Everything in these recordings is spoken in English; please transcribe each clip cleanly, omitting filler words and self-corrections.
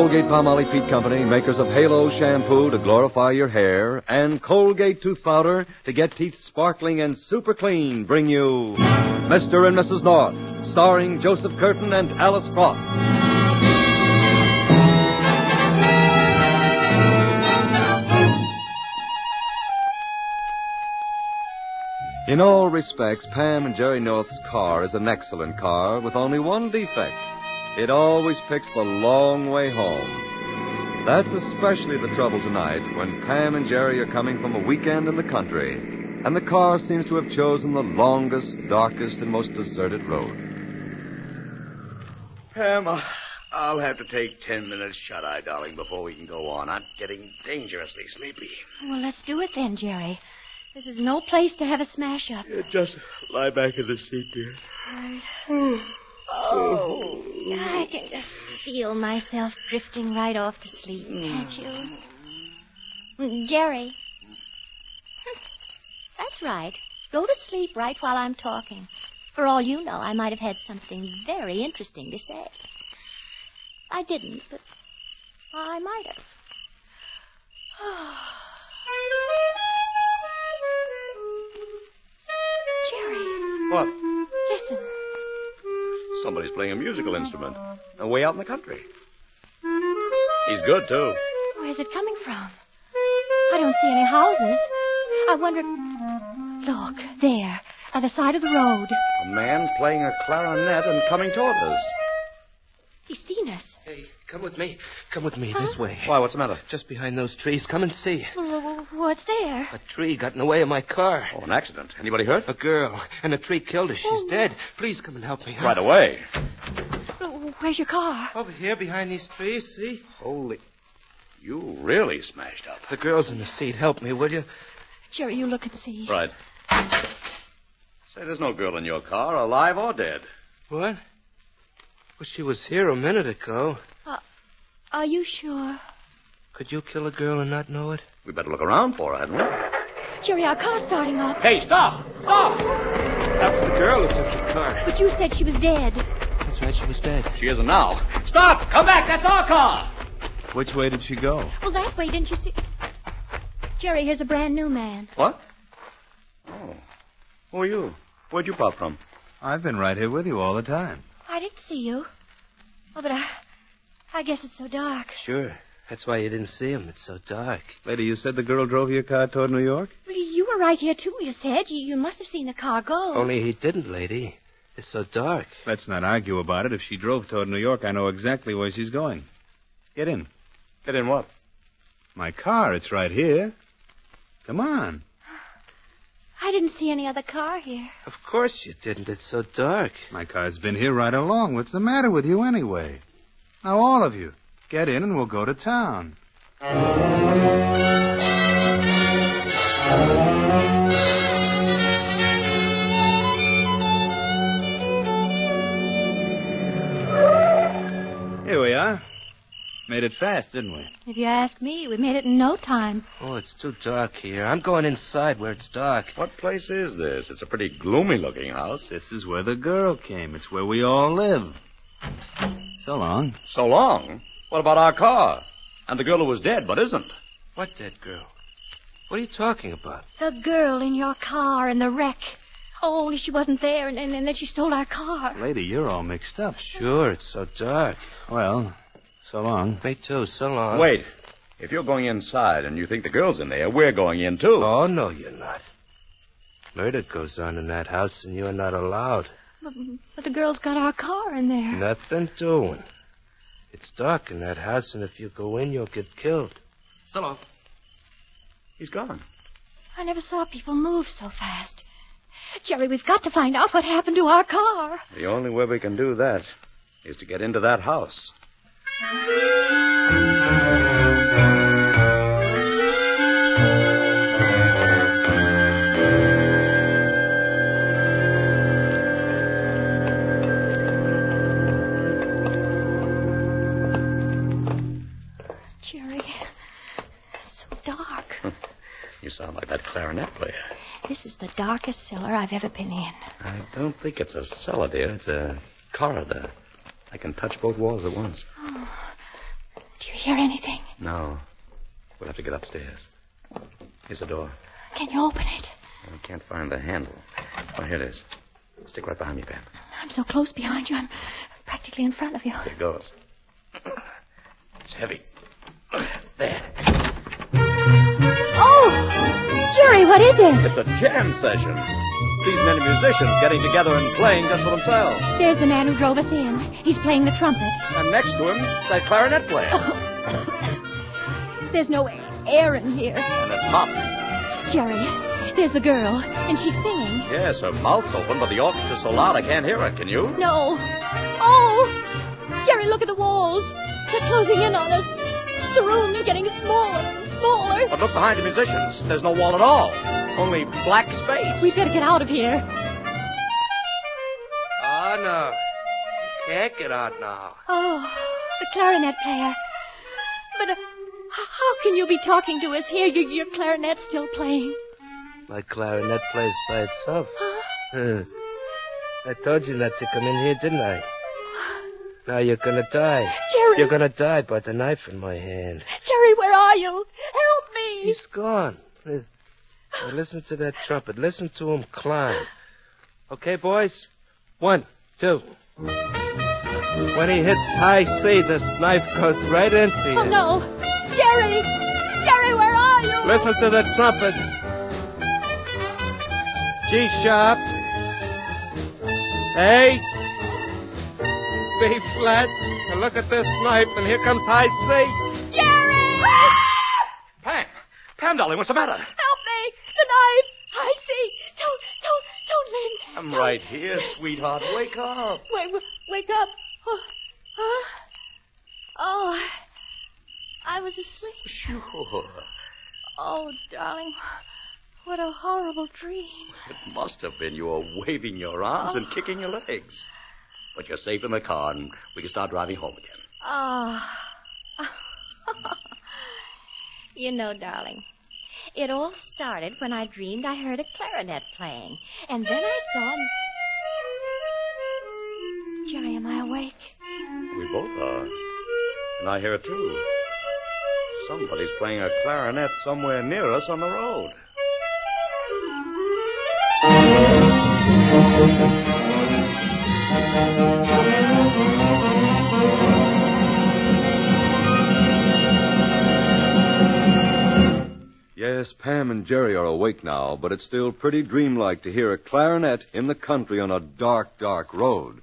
Colgate-Palmolive Peet Company, makers of Halo shampoo to glorify your hair, and Colgate tooth powder to get teeth sparkling and super clean, bring you Mr. and Mrs. North, starring Joseph Curtin and Alice Cross. In all respects, Pam and Jerry North's car is an excellent car with only one defect. It always picks the long way home. That's especially the trouble tonight when Pam and Jerry are coming from a weekend in the country, and the car seems to have chosen the longest, darkest, and most deserted road. Pam, I'll have to take 10 minutes shut-eye, darling, before we can go on. I'm getting dangerously sleepy. Well, let's do it then, Jerry. This is no place to have a smash-up. Just lie back in the seat, dear. Right. Oh, I can just feel myself drifting right off to sleep, can't you? Jerry. That's right. Go to sleep right while I'm talking. For all you know, I might have had something very interesting to say. I didn't, but I might have. Jerry. What? Listen. Somebody's playing a musical instrument. Way out in the country. He's good, too. Where's it coming from? I don't see any houses. I wonder... Look, there, at the side of the road. A man playing a clarinet and coming toward us. He's seen us. Hey, come with me. Come with me, this way. Why, what's the matter? Just behind those trees. Come and see. What's there? A tree got in the way of my car. Oh, an accident. Anybody hurt? A girl. And a tree killed her. She's dead. Please come and help me. Right away. Where's your car? Over here behind these trees, see? Holy... You really smashed up. The girl's in the seat. Help me, will you? Jerry, you look and see. Right. Say, there's no girl in your car, alive or dead. What? Well, she was here a minute ago. Are you sure? Could you kill a girl and not know it? We better look around for her, hadn't we? Jerry, our car's starting up. Hey, stop! Stop! That was the girl who took your car. But you said she was dead. That's right, she was dead. She isn't now. Stop! Come back! That's our car! Which way did she go? Well, that way, didn't you see? Jerry, here's a brand new man. What? Oh. Who are you? Where'd you pop from? I've been right here with you all the time. I didn't see you. Oh, but I guess it's so dark. Sure. That's why you didn't see him. It's so dark. Lady, you said the girl drove your car toward New York? Well, you were right here, too, you said. You must have seen the car go. Only he didn't, lady. It's so dark. Let's not argue about it. If she drove toward New York, I know exactly where she's going. Get in. Get in what? My car, it's right here. Come on. I didn't see any other car here. Of course you didn't. It's so dark. My car's been here right along. What's the matter with you anyway? Now, all of you, get in and we'll go to town. Here we are. Made it fast, didn't we? If you ask me, we made it in no time. Oh, it's too dark here. I'm going inside where it's dark. What place is this? It's a pretty gloomy-looking house. This is where the girl came. It's where we all live. So long. So long? What about our car? And the girl who was dead, but isn't? What dead girl? What are you talking about? The girl in your car in the wreck. Oh, only she wasn't there, and then she stole our car. Lady, you're all mixed up. Sure, it's so dark. Well, so long. Me too, so long. Wait. If you're going inside and you think the girl's in there, we're going in, too. Oh, no, you're not. Murder goes on in that house, and you're not allowed. But the girl's got our car in there. Nothing doing. It's dark in that house, and if you go in, you'll get killed. So long. He's gone. I never saw people move so fast. Jerry, we've got to find out what happened to our car. The only way we can do that is to get into that house. Jerry, it's so dark. You sound like that clarinet player. This is the darkest cellar I've ever been in. I don't think it's a cellar, dear. It's a corridor. I can touch both walls at once. Oh. Do you hear anything? No. We'll have to get upstairs. Here's the door. Can you open it? I can't find the handle. Oh, here it is. Stick right behind me, Pam. I'm so close behind you. I'm practically in front of you. Here it goes. It's heavy. There. Oh! Jerry, what is it? It's a jam session. These many musicians getting together and playing just for themselves. There's the man who drove us in. He's playing the trumpet. And next to him, that clarinet player. There's no air in here. And it's hot. Jerry, there's the girl, and she's singing. Yes, her mouth's open, but the orchestra's so loud I can't hear it. Can you? No. Oh! Jerry, look at the walls. They're closing in on us. The room's getting smaller and smaller. But look behind the musicians. There's no wall at all. Only black space. We'd better get out of here. Oh, no. You can't get out now. Oh, the clarinet player. But how can you be talking to us here? Your clarinet's still playing. My clarinet plays by itself. Huh? I told you not to come in here, didn't I? Now you're gonna die. Jerry! You're gonna die by the knife in my hand. Jerry, where are you? Help me! He's gone. Now listen to that trumpet. Listen to him climb. Okay, boys? 1, 2. When he hits high C, this knife goes right into you. Oh, no. Jerry! Jerry, where are you? Listen to the trumpet. G sharp. A. B flat. And look at this knife, and here comes high C. Jerry! Pam! Pam, darling, what's the matter? Help me! The knife! I see! Don't, Lynn! I'm right here, sweetheart. Wake up. Wake up! Oh, I was asleep. Sure. Oh, darling, what a horrible dream. It must have been. You were waving your arms and kicking your legs. But you're safe in the car, and we can start driving home again. Oh. You know, darling, it all started when I dreamed I heard a clarinet playing. And then I saw... Jerry, am I awake? We both are. And I hear it, too. Somebody's playing a clarinet somewhere near us on the road. Yes, Pam and Jerry are awake now, but it's still pretty dreamlike to hear a clarinet in the country on a dark, dark road.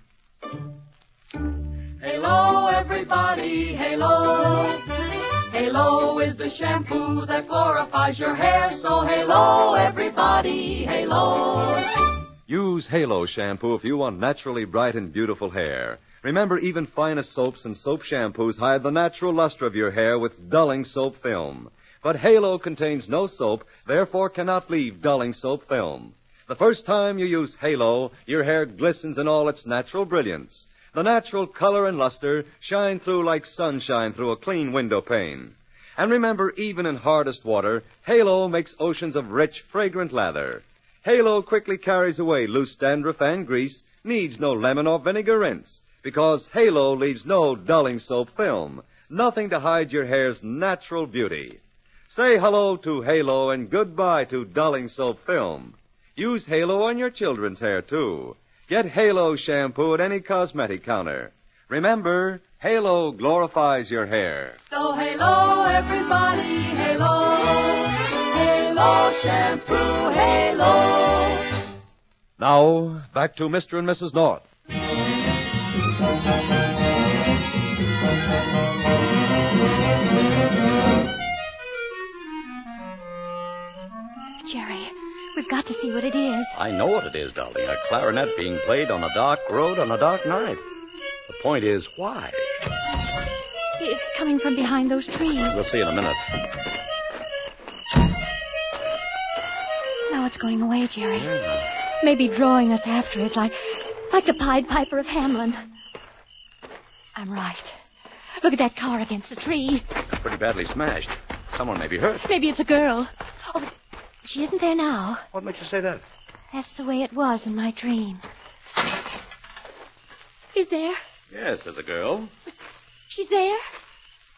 Halo, everybody, halo. Halo is the shampoo that glorifies your hair, so halo, everybody, halo. Use Halo shampoo if you want naturally bright and beautiful hair. Remember, even finest soaps and soap shampoos hide the natural luster of your hair with dulling soap film. But Halo contains no soap, therefore cannot leave dulling soap film. The first time you use Halo, your hair glistens in all its natural brilliance. The natural color and luster shine through like sunshine through a clean window pane. And remember, even in hardest water, Halo makes oceans of rich, fragrant lather. Halo quickly carries away loose dandruff and grease, needs no lemon or vinegar rinse, because Halo leaves no dulling soap film, nothing to hide your hair's natural beauty. Say hello to Halo and goodbye to dulling soap film. Use Halo on your children's hair, too. Get Halo shampoo at any cosmetic counter. Remember, Halo glorifies your hair. So halo, everybody, halo. Halo shampoo, halo. Now, back to Mr. and Mrs. North. Jerry, we've got to see what it is. I know what it is, darling. A clarinet being played on a dark road on a dark night. The point is, why? It's coming from behind those trees. We'll see in a minute. Now it's going away, Jerry. Yeah. Maybe drawing us after it, like the Pied Piper of Hamelin. I'm right. Look at that car against the tree. Pretty badly smashed. Someone may be hurt. Maybe it's a girl. Oh, but she isn't there now. What makes you say that? That's the way it was in my dream. Is there? Yes, there's a girl. She's there?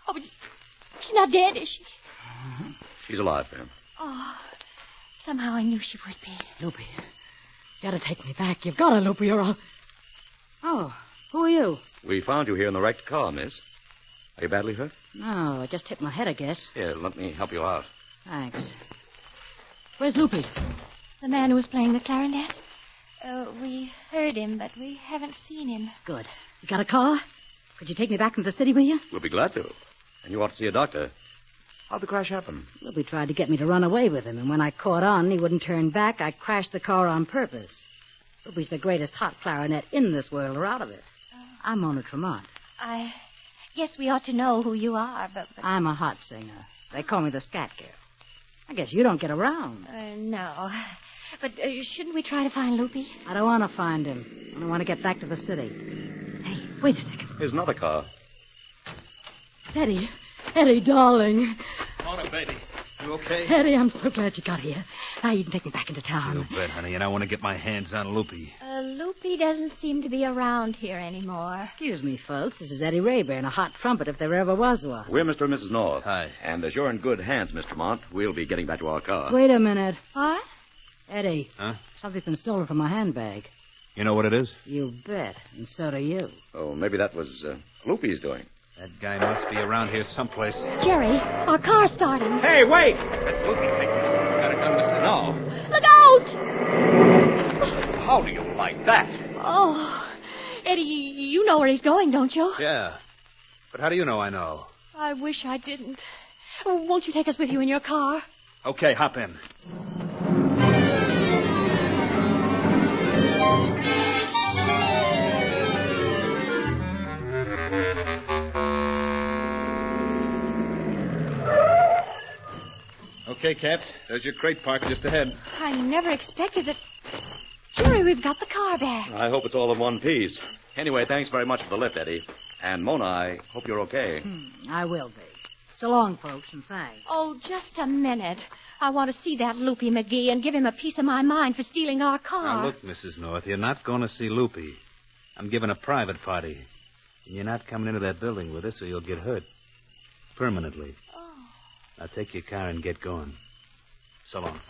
Oh, but she's not dead, is she? She's alive, Pam. Oh, somehow I knew she would be. Loopy, you gotta take me back. You've gotta, Loopy, or I'll... Oh, who are you? We found you here in the wrecked car, miss. Are you badly hurt? No, I just hit my head, I guess. Here, let me help you out. Thanks. Where's Loopy? The man who was playing the clarinet. We heard him, but we haven't seen him. Good. You got a car? Could you take me back into the city with you? We'll be glad to. And you ought to see a doctor. How'd the crash happen? Loopy tried to get me to run away with him, and when I caught on and he wouldn't turn back, I crashed the car on purpose. Loopy's the greatest hot clarinet in this world or out of it. I'm Mona Tremont. I guess we ought to know who you are, but... I'm a hot singer. They call me the Scat Girl. I guess you don't get around. No. But shouldn't we try to find Loopy? I don't want to find him. I want to get back to the city. Hey, wait a second. Here's another car. It's Eddie. Eddie, darling. Mona, baby. You okay? Eddie, I'm so glad you got here. Now you can take me back into town. You bet, honey, and I want to get my hands on Loopy. Loopy doesn't seem to be around here anymore. Excuse me, folks. This is Eddie Rayburn, a hot trumpet if there ever was one. We're Mr. and Mrs. North. Hi. And as you're in good hands, Mr. Mont, we'll be getting back to our car. Wait a minute. What? Eddie. Huh? Something's been stolen from my handbag. You know what it is? You bet. And so do you. Oh, maybe that was Loopy's doing. That guy must be around here someplace. Jerry, our car's starting. Hey, wait! That's Loopy. Got a gun, Mr. No. Look out! How do you like that? Oh, Eddie, you know where he's going, don't you? Yeah. But how do you know I know? I wish I didn't. Oh, won't you take us with you in your car? Okay, hop in. Okay, Cats. There's your crate parked just ahead. I never expected that. Jerry, we've got the car back. I hope it's all in one piece. Anyway, thanks very much for the lift, Eddie. And Mona, I hope you're okay. I will be. So long, folks, and thanks. Oh, just a minute. I want to see that Loopy McGee and give him a piece of my mind for stealing our car. Now, look, Mrs. North, you're not going to see Loopy. I'm giving a private party. And you're not coming into that building with us or you'll get hurt. Permanently. Oh. Now, take your car and get going. So long.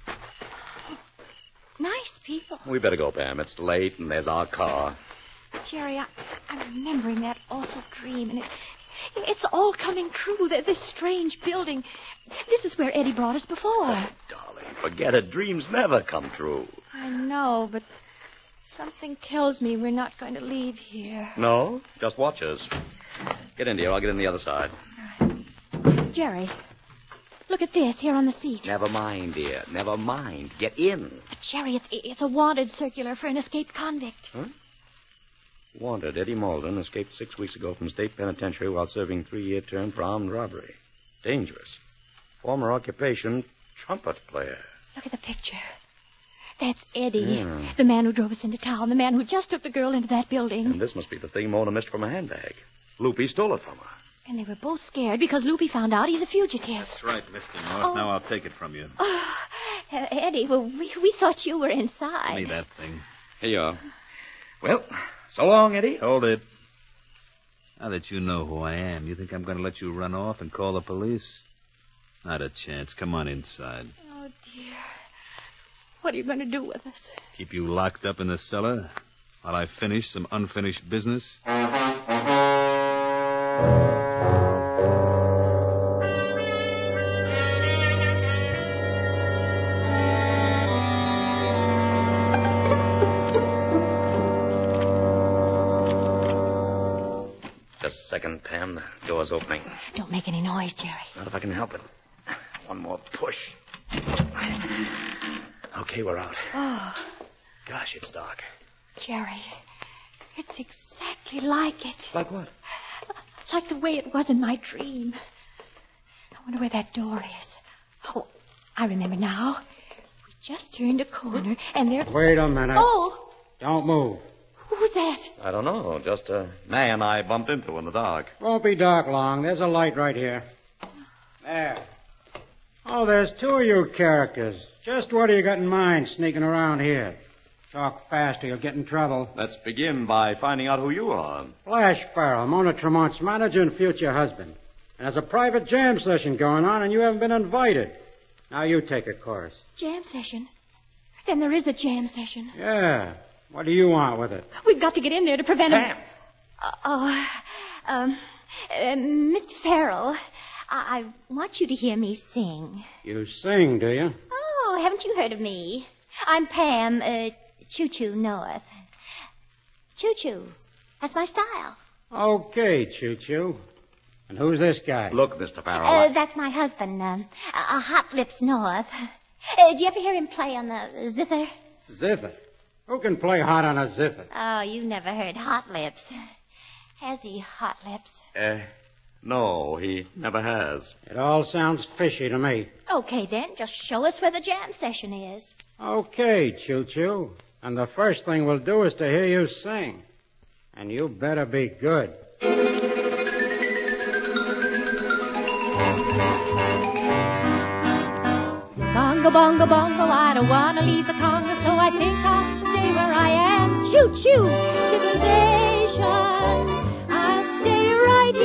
Nice people. We better go, Pam. It's late, and there's our car. Jerry, I'm remembering that awful dream, and it's all coming true. This strange building. This is where Eddie brought us before. Darling, forget it. Dreams never come true. I know, but something tells me we're not going to leave here. No? Just watch us. Get in, dear. I'll get in the other side. Jerry, look at this here on the seat. Never mind, dear. Never mind. Get in. Jerry, it's a wanted circular for an escaped convict. Huh? Wanted, Eddie Malden escaped 6 weeks ago from state penitentiary while serving 3-year term for armed robbery. Dangerous. Former occupation, trumpet player. Look at the picture. That's Eddie, Yeah. the man who drove us into town, the man who just took the girl into that building. And this must be the thing Mona missed from her handbag. Loopy stole it from her. And they were both scared because Loopy found out he's a fugitive. That's right, Mr. North. Now I'll take it from you. Eddie, well, we thought you were inside. Give me that thing. Here you are. Well, so long, Eddie. Hold it. Now that you know who I am, you think I'm going to let you run off and call the police? Not a chance. Come on inside. Oh, dear. What are you going to do with us? Keep you locked up in the cellar while I finish some unfinished business? Just a second, Pam. The door's opening. Don't make any noise, Jerry. Not if I can help it. One more push. Okay, we're out. Oh, Gosh, it's dark. Jerry, it's exactly like it. Like what? Like the way it was in my dream. I wonder where that door is. Oh, I remember now. We just turned a corner, and there... Wait a minute. Oh, Don't move. who's that? I don't know. Just a man I bumped into in the dark. Won't be dark long. There's a light right here. There. Oh, there's two of you characters. Just what do you got in mind sneaking around here? Talk fast or you'll get in trouble. Let's begin by finding out who you are. Flash Farrell, Mona Tremont's manager and future husband. And there's a private jam session going on, and you haven't been invited. Now you take a course. Jam session? Then there is a jam session. Yeah. What do you want with it? We've got to get in there to prevent Pam! Mr. Farrell, I want you to hear me sing. You sing, do you? Oh, haven't you heard of me? I'm Pam, Choo-Choo North. Choo-Choo. That's my style. Okay, Choo-Choo. And who's this guy? Look, Mr. Farrell. That's my husband, Hot Lips North. Do you ever hear him play on the zither? Zither. Who can play hot on a zither? Oh, you never heard Hot Lips. Has he, Hot Lips? No, he never has. It all sounds fishy to me. Okay, then. Just show us where the jam session is. Okay, Choo-Choo. And the first thing we'll do is to hear you sing. And you better be good. Bongo, bongo, bongo, I don't want to leave the Congo, so I think I'll stay where I am. Choo-choo, civilization, I'll stay right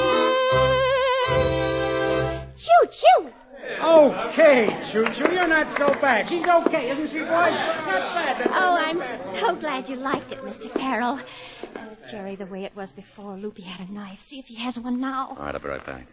here. Choo-choo. Okay, Choo-Choo, you're not so bad. She's okay, isn't she, boys? Not bad. Oh, I'm so glad you liked it, Mr. Farrell. Jerry, the way it was before, Loopy had a knife. See if he has one now. All right, I'll be right back.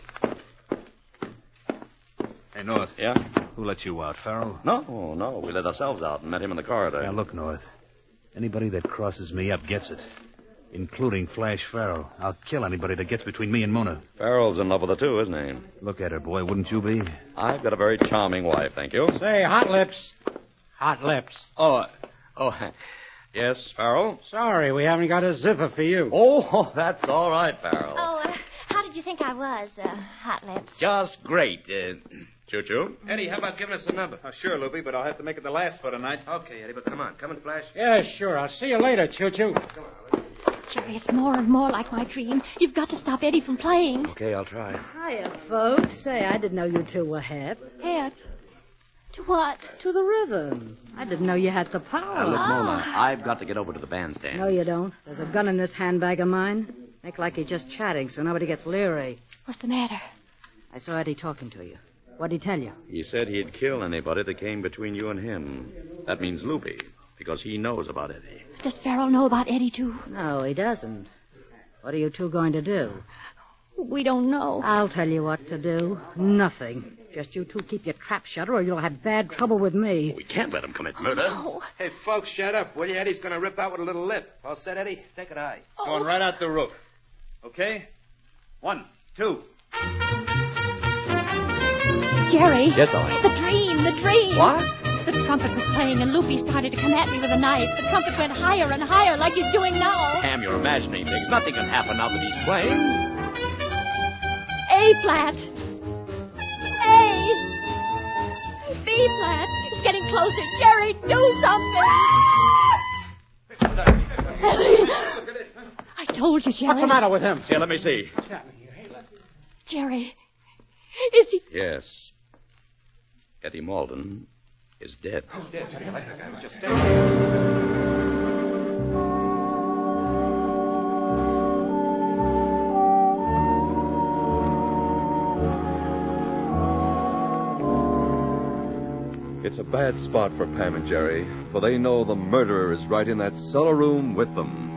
Hey, North. Yeah? Who let you out, Farrell? No. We let ourselves out and met him in the corridor. Now, look, North. Anybody that crosses me up gets it. Including Flash Farrell. I'll kill anybody that gets between me and Mona. Farrell's in love with her, too, isn't he? Look at her, boy. Wouldn't you be? I've got a very charming wife, thank you. Say, Hot Lips. Hot Lips. Oh, yes, Farrell? Sorry, we haven't got a zither for you. Oh, that's all right, Farrell. Oh, how did you think I was, Hot Lips? Just great. Choo-choo? Eddie, how about giving us a number? Oh, sure, Loopy, but I'll have to make it the last for tonight. Okay, Eddie, but come on. Come on, Flash. Yeah, sure. I'll see you later, Choo-Choo. Jerry, it's more and more like my dream. You've got to stop Eddie from playing. Okay, I'll try. Hiya, folks. Say, I didn't know you two were hip. Hip? To what? To the rhythm. I didn't know you had the power. Look, Mona, I've got to get over to the bandstand. No, you don't. There's a gun in this handbag of mine. Make like you're just chatting so nobody gets leery. What's the matter? I saw Eddie talking to you. What'd he tell you? He said he'd kill anybody that came between you and him. That means Loopy, because he knows about Eddie. Does Farrell know about Eddie, too? No, he doesn't. What are you two going to do? We don't know. I'll tell you what to do. Nothing. Just you two keep your trap shut or you'll have bad trouble with me. We can't let him commit murder. Oh. Hey, folks, shut up, will you? Eddie's going to rip out with a little lip. All set, Eddie? Take it high. It's going right out the roof. Okay? 1, 2. Jerry. Yes, darling. The dream. What? The trumpet was playing and Loopy started to come at me with a knife. The trumpet went higher and higher like he's doing now. Pam, you're imagining things. Nothing can happen now that he's playing. A flat. A. B flat. It's getting closer. Jerry, do something. I told you, Jerry. What's the matter with him? Here, let me see. Jerry, is he... Yes. Eddie Malden is dead. It's a bad spot for Pam and Jerry, for they know the murderer is right in that cellar room with them.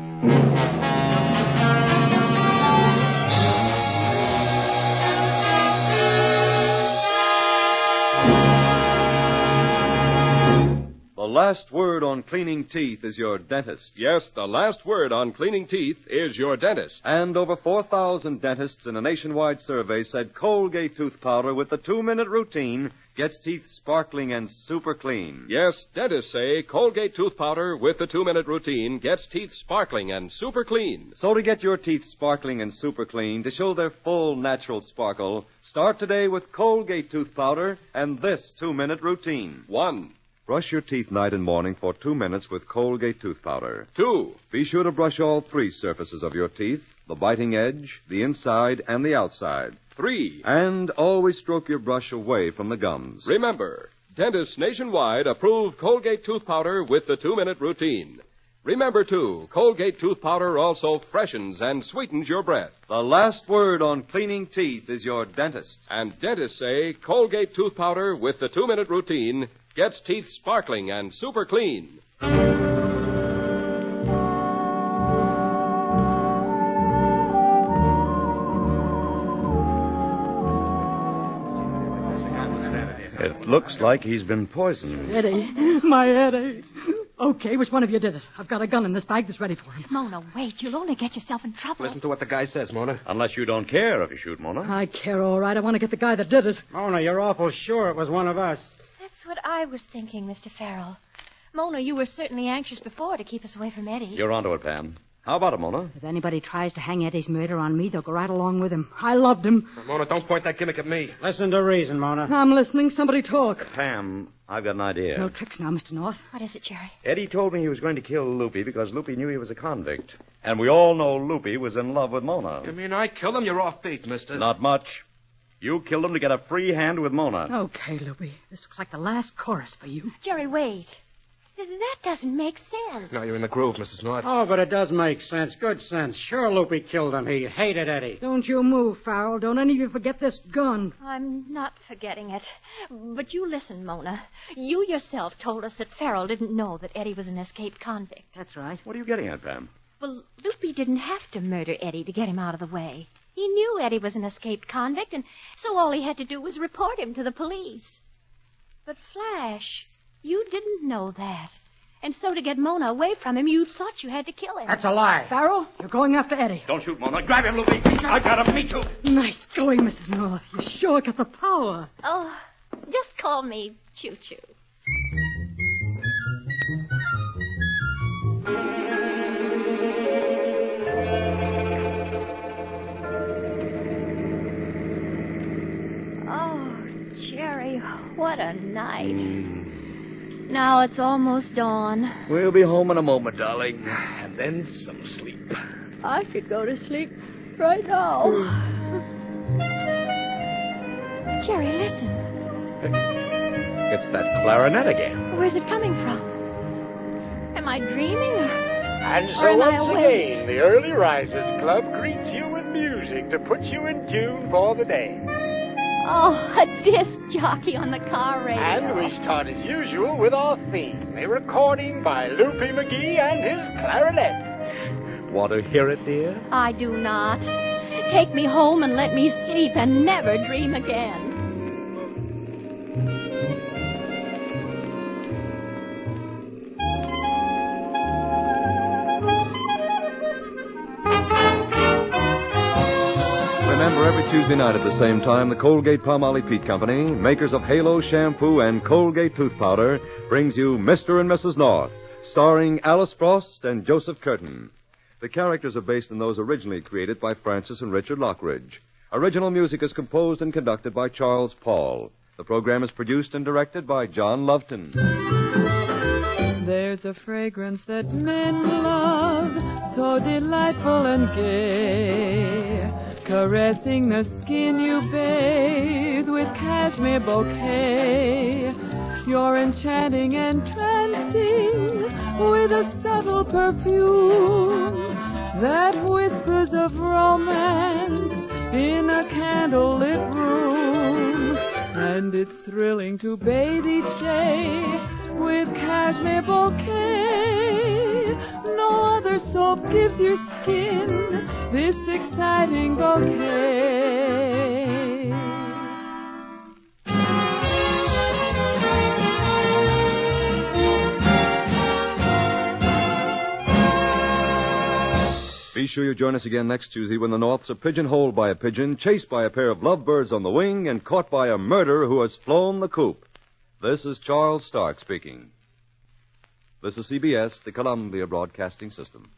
The last word on cleaning teeth is your dentist. Yes, the last word on cleaning teeth is your dentist. And over 4,000 dentists in a nationwide survey said Colgate tooth powder with the 2-minute routine gets teeth sparkling and super clean. Yes, dentists say Colgate tooth powder with the 2-minute routine gets teeth sparkling and super clean. So to get your teeth sparkling and super clean, to show their full natural sparkle, start today with Colgate tooth powder and this 2-minute routine. 1, Brush your teeth night and morning for 2 minutes with Colgate tooth powder. 2, Be sure to brush all 3 surfaces of your teeth, the biting edge, the inside, and the outside. 3. And always stroke your brush away from the gums. Remember, dentists nationwide approve Colgate tooth powder with the 2-minute routine. Remember, too, Colgate tooth powder also freshens and sweetens your breath. The last word on cleaning teeth is your dentist. And dentists say Colgate tooth powder with the 2-minute routine gets teeth sparkling and super clean. It looks like he's been poisoned. Eddie, my Eddie. Okay, which one of you did it? I've got a gun in this bag that's ready for him. Mona, wait. You'll only get yourself in trouble. Listen to what the guy says, Mona. Unless you don't care if you shoot, Mona. I care, all right. I want to get the guy that did it. Mona, you're awful sure it was one of us. That's what I was thinking, Mr. Farrell. Mona, you were certainly anxious before to keep us away from Eddie. You're onto it, Pam. How about it, Mona? If anybody tries to hang Eddie's murder on me, they'll go right along with him. I loved him. Mona, don't point that gimmick at me. Listen to reason, Mona. I'm listening. Somebody talk. Pam, I've got an idea. No tricks now, Mr. North. What is it, Jerry? Eddie told me he was going to kill Loopy because Loopy knew he was a convict. And we all know Loopy was in love with Mona. You mean I killed him? You're off beat, mister. Not much. You killed him to get a free hand with Mona. Okay, Loopy. This looks like the last chorus for you. Jerry, wait. That doesn't make sense. No, you're in the groove, Mrs. North. Oh, but it does make sense. Good sense. Sure, Loopy killed him. He hated Eddie. Don't you move, Farrell. Don't any of you forget this gun. I'm not forgetting it. But you listen, Mona. You yourself told us that Farrell didn't know that Eddie was an escaped convict. That's right. What are you getting at, Pam? Well, Loopy didn't have to murder Eddie to get him out of the way. He knew Eddie was an escaped convict, and so all he had to do was report him to the police. But, Flash, you didn't know that. And so to get Mona away from him, you thought you had to kill him. That's a lie. Farrell, you're going after Eddie. Don't shoot, Mona. Grab him, Loopy. I got him. Me too. Nice going, Mrs. North. You sure got the power. Oh, just call me Choo-Choo. Oh, Jerry, what a night. Now it's almost dawn. We'll be home in a moment, darling. And then some sleep. I could go to sleep right now. Jerry, listen. It's that clarinet again. Where's it coming from? Am I dreaming? And Or so am I once awake? again, the Early Risers Club greets you with music to put you in tune for the day. Oh, a disc jockey on the car radio. And we start as usual with our theme, a recording by Loopy McGee and his clarinet. Want to hear it, dear? I do not. Take me home and let me sleep and never dream again. Remember, every Tuesday night at the same time, the Colgate-Palmolive Peet Company, makers of Halo shampoo and Colgate tooth powder, brings you Mr. and Mrs. North, starring Alice Frost and Joseph Curtin. The characters are based on those originally created by Francis and Richard Lockridge. Original music is composed and conducted by Charles Paul. The program is produced and directed by John Loveton. There's a fragrance that men love, so delightful and gay, caressing the skin you bathe with cashmere bouquet. You're enchanting and entrancing with a subtle perfume that whispers of romance in a candlelit room. And it's thrilling to bathe each day with cashmere bouquet. No other soap gives your skin this exciting bouquet. Be sure you join us again next Tuesday when the Norths are pigeonholed by a pigeon, chased by a pair of lovebirds on the wing, and caught by a murderer who has flown the coop. This is Charles Stark speaking. This is CBS, the Columbia Broadcasting System.